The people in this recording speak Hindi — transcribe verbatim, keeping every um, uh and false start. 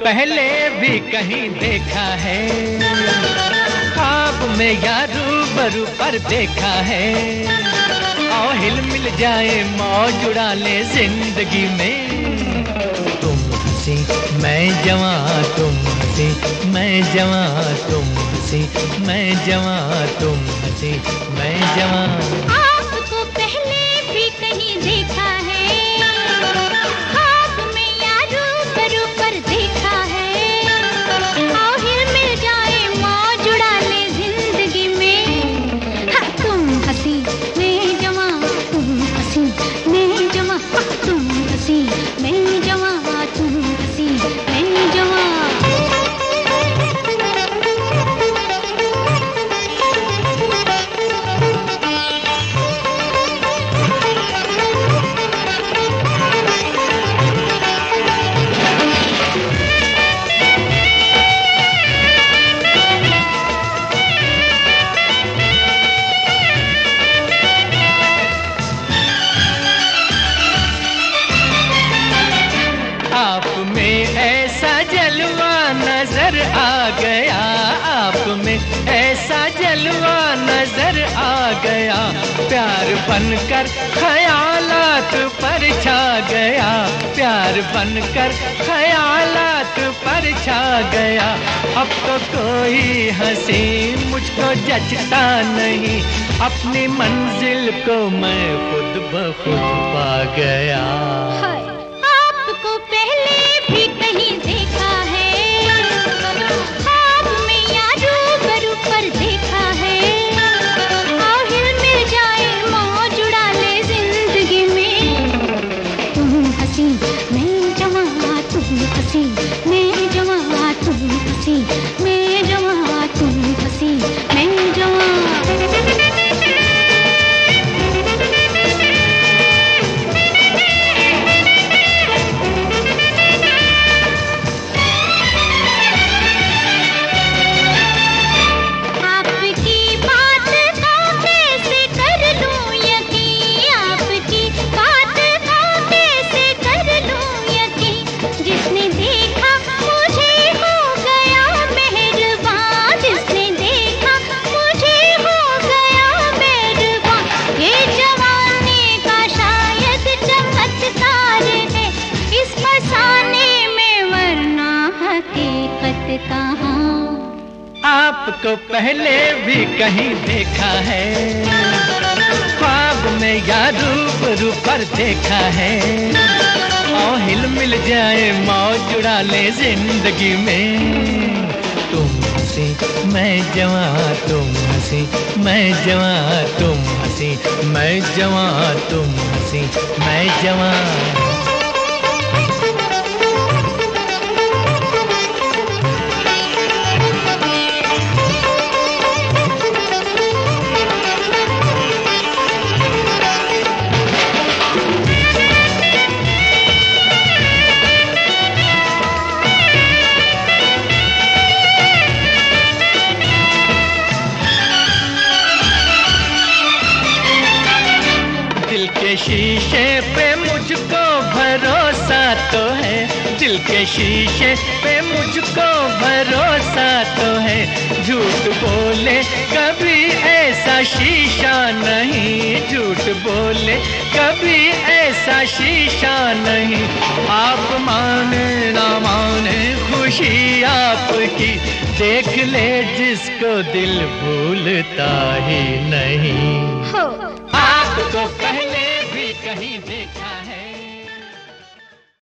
पहले भी कहीं देखा है, ख्वाब में या रूबरू पर देखा है। आओ हिल मिल जाए मौज उड़ा ले जिंदगी में। तुम हंसी मैं जवां, तुम हंसी मैं जवां, तुम हंसी मैं जवां, तुम हंसी मैं जवां। आपको पहले भी कहीं देखा है, ख्वाब में या रूबरू पर देखा है। आओ हिल मिल जाए मौज उड़ा ले जिंदगी में। हाँ, तुम हंसी मैं जवां, तुम हंसी मैं जवां, तुम हंसी मैं जवां, तुम हंसी मैं जवां। आप में ऐसा जलवा नजर आ गया, आप में ऐसा जलवा नजर आ गया। प्यार बनकर ख्यालात पर छा गया, प्यार बनकर ख्यालात पर छा गया। अब तो कोई हंसी मुझको जचता नहीं, अपनी मंजिल को मैं खुद ब खुद पा गया। आपको पहले भी कहीं देखा है, ख्वाब में या रूबरू पर देखा है। आओ हिल मिल जाए मौज उड़ा ले जिंदगी में। तुम हंसी मैं जवां, तुम हंसी मैं जवां, तुम हंसी मैं जवां, तुम हंसी मैं जवां। आपको पहले भी कहीं देखा है, ख्वाब में या रूबरू पर देखा है। आओ हिल मिल जाए मौज उड़ा ले जिंदगी में। तुम हंसी मैं जवां, तुम हंसी मैं जवां, तुम हंसी मैं जवां, तुम हंसी मैं जवां। दिल के शीशे पे मुझको भरोसा तो है, दिल के शीशे पे मुझको भरोसा तो है। झूठ बोले कभी ऐसा शीशा नहीं, झूठ बोले कभी ऐसा शीशा नहीं। आप माने ना माने खुशी आपकी, देख ले जिसको दिल भूलता ही नहीं। हो आपको पहले भी कहीं देखा है।